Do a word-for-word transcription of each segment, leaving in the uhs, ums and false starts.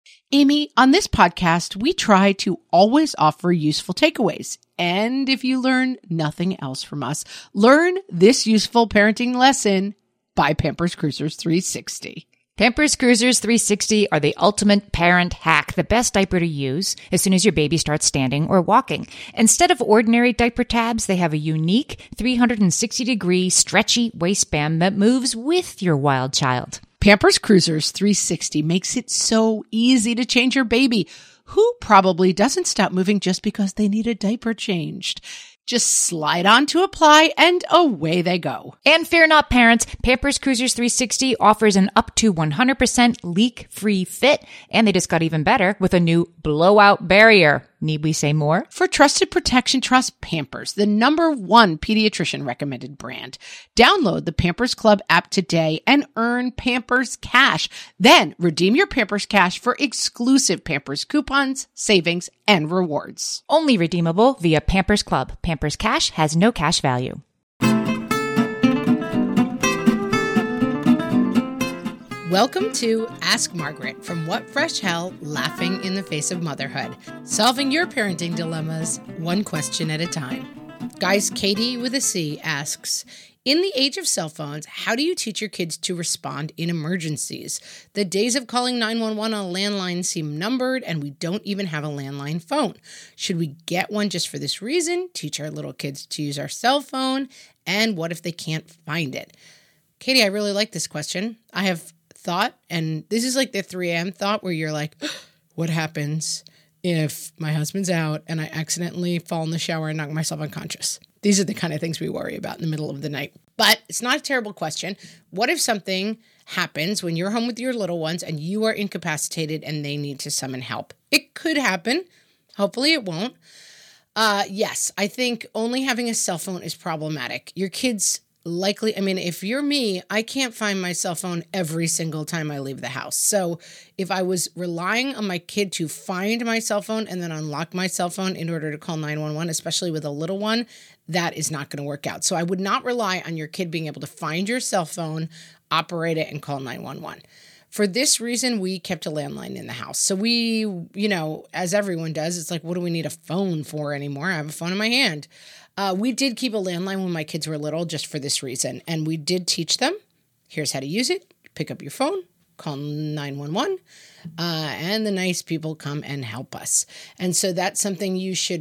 Amy, on this podcast, we try to always offer useful takeaways. And if you learn nothing else from us, learn this useful parenting lesson by Pampers Cruisers three sixty. Pampers Cruisers three sixty are the ultimate parent hack, the best diaper to use as soon as your baby starts standing or walking. Instead of ordinary diaper tabs, they have a unique three hundred sixty degree stretchy waistband that moves with your wild child. Pampers Cruisers three sixty makes it so easy to change your baby, who probably doesn't stop moving just because they need a diaper changed. Just slide on to apply and away they go. And fear not, parents, Pampers Cruisers three sixty offers an up to one hundred percent leak-free fit, and they just got even better with a new blowout barrier. Need we say more? For trusted protection, trust Pampers, the number one pediatrician recommended brand. Download the Pampers Club app today and earn Pampers Cash. Then redeem your Pampers Cash for exclusive Pampers coupons, savings, and rewards. Only redeemable via Pampers Club. Pampers Cash has no cash value. Welcome to Ask Margaret from What Fresh Hell, Laughing in the Face of Motherhood. Solving your parenting dilemmas, one question at a time. Guys, Katie with a C asks, in the age of cell phones, how do you teach your kids to respond in emergencies? The days of calling nine one one on a landline seem numbered, and we don't even have a landline phone. Should we get one just for this reason? Teach our little kids to use our cell phone? And what if they can't find it? Katie, I really like this question. I have thought, and this is like the three a.m. thought where you're like, what happens if my husband's out and I accidentally fall in the shower and knock myself unconscious? These are the kind of things we worry about in the middle of the night. But it's not a terrible question. What if something happens when you're home with your little ones and you are incapacitated and they need to summon help? It could happen. Hopefully it won't. Uh, yes, I think only having a cell phone is problematic. Your kids likely, I mean, if you're me, I can't find my cell phone every single time I leave the house. So if I was relying on my kid to find my cell phone and then unlock my cell phone in order to call nine one one, especially with a little one, that is not going to work out. So I would not rely on your kid being able to find your cell phone, operate it, and call nine one one. For this reason, we kept a landline in the house. So we, you know, as everyone does, it's like, what do we need a phone for anymore? I have a phone in my hand. Uh, we did keep a landline when my kids were little just for this reason. And we did teach them, here's how to use it. Pick up your phone, call nine one one, uh, and the nice people come and help us. And so that's something you should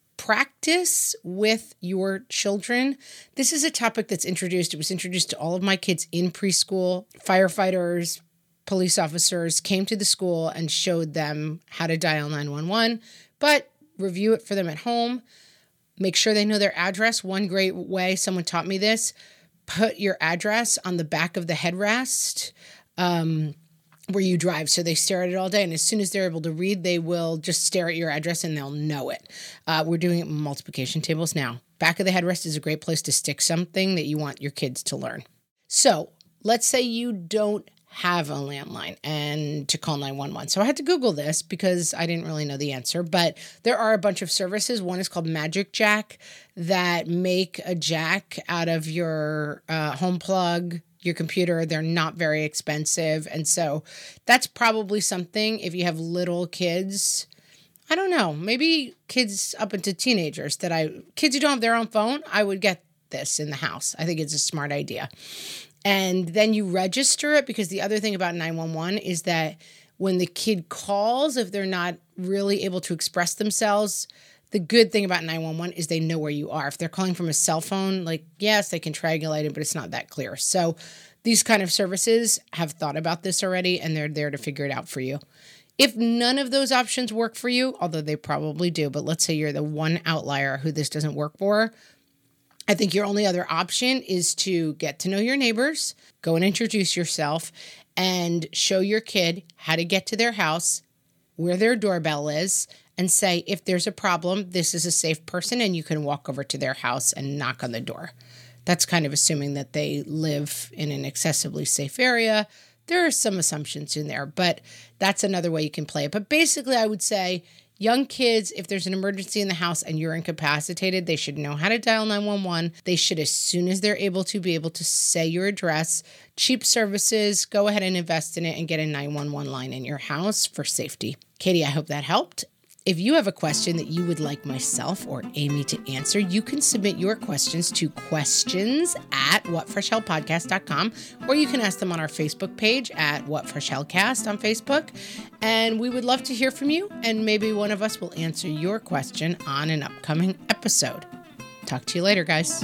practice with your children. This is a topic that's introduced. It was introduced to all of my kids in preschool. Firefighters, police officers came to the school and showed them how to dial nine one one, but review it for them at home. Make sure they know their address. One great way, someone taught me this, put your address on the back of the headrest um, where you drive. So they stare at it all day. And as soon as they're able to read, they will just stare at your address and they'll know it. Uh, we're doing it in multiplication tables now. Back of the headrest is a great place to stick something that you want your kids to learn. So let's say you don't have a landline and to call nine one one. So I had to Google this because I didn't really know the answer, but there are a bunch of services. One is called Magic Jack that make a jack out of your uh, home plug, your computer. They're not very expensive. And so that's probably something if you have little kids, I don't know, maybe kids up into teenagers that I, kids who don't have their own phone, I would get this in the house. I think it's a smart idea. And then you register it because the other thing about nine one one is that when the kid calls, if they're not really able to express themselves, the good thing about nine one one is they know where you are. If they're calling from a cell phone, like, yes, they can triangulate it, but it's not that clear. So these kind of services have thought about this already, and they're there to figure it out for you. If none of those options work for you, although they probably do, but let's say you're the one outlier who this doesn't work for, I think your only other option is to get to know your neighbors, go and introduce yourself, and show your kid how to get to their house, where their doorbell is, and say, if there's a problem, this is a safe person, and you can walk over to their house and knock on the door. That's kind of assuming that they live in an accessibly safe area. There are some assumptions in there, but that's another way you can play it. But basically, I would say Young kids, if there's an emergency in the house and you're incapacitated, they should know how to dial nine one one. They should, as soon as they're able to, be able to say your address. Cheap services, go ahead and invest in it and get a nine one one line in your house for safety. Katie, I hope that helped. If you have a question that you would like myself or Amy to answer, you can submit your questions to questions at what fresh hell podcast dot com, or you can ask them on our Facebook page at What Fresh Hell Cast on Facebook. And we would love to hear from you, and maybe one of us will answer your question on an upcoming episode. Talk to you later, guys.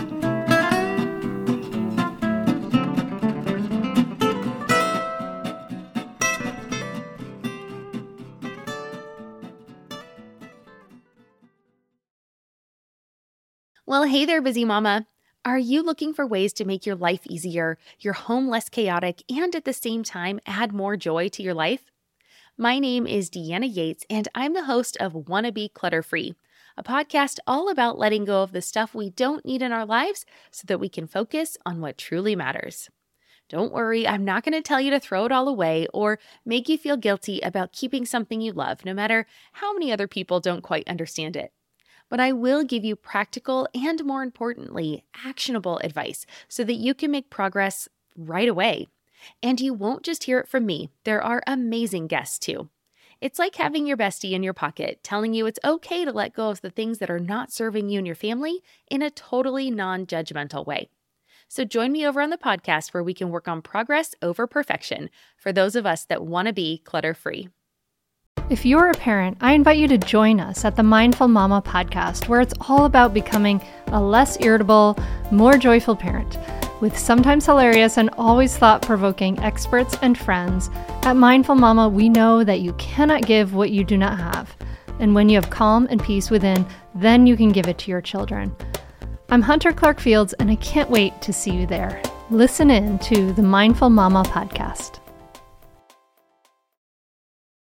Well, hey there, busy mama. Are you looking for ways to make your life easier, your home less chaotic, and at the same time add more joy to your life? My name is Deanna Yates, and I'm the host of Wanna Be Clutter-Free, a podcast all about letting go of the stuff we don't need in our lives so that we can focus on what truly matters. Don't worry, I'm not going to tell you to throw it all away or make you feel guilty about keeping something you love, no matter how many other people don't quite understand it. But I will give you practical and, more importantly, actionable advice so that you can make progress right away. And you won't just hear it from me. There are amazing guests too. It's like having your bestie in your pocket telling you it's okay to let go of the things that are not serving you and your family in a totally non-judgmental way. So join me over on the podcast where we can work on progress over perfection for those of us that want to be clutter-free. If you're a parent, I invite you to join us at the Mindful Mama podcast, where it's all about becoming a less irritable, more joyful parent. With sometimes hilarious and always thought-provoking experts and friends, at Mindful Mama, we know that you cannot give what you do not have. And when you have calm and peace within, then you can give it to your children. I'm Hunter Clark Fields, and I can't wait to see you there. Listen in to the Mindful Mama podcast.